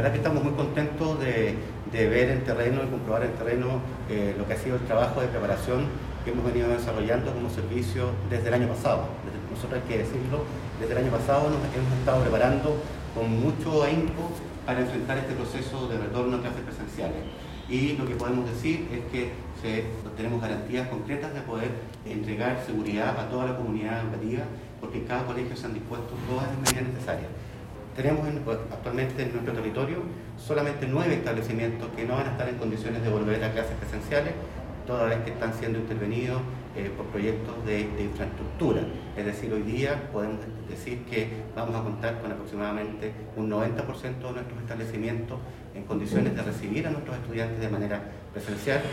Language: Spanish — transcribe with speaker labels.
Speaker 1: verdad que estamos muy contentos de ver en terreno y comprobar en terreno lo que ha sido el trabajo de preparación que hemos venido desarrollando como servicio desde el año pasado. Nosotros, hay que decirlo, desde el año pasado nos hemos estado preparando con mucho ahínco para enfrentar este proceso de retorno a clases presenciales. Y lo que podemos decir es que tenemos garantías concretas de poder entregar seguridad a toda la comunidad educativa, porque en cada colegio se han dispuesto todas las medidas necesarias. Tenemos actualmente en nuestro territorio solamente 9 establecimientos que no van a estar en condiciones de volver a clases presenciales, toda vez que están siendo intervenidos por proyectos de infraestructura. Es decir, hoy día podemos decir que vamos a contar con aproximadamente un 90% de nuestros establecimientos en condiciones de recibir a nuestros estudiantes de manera presencial.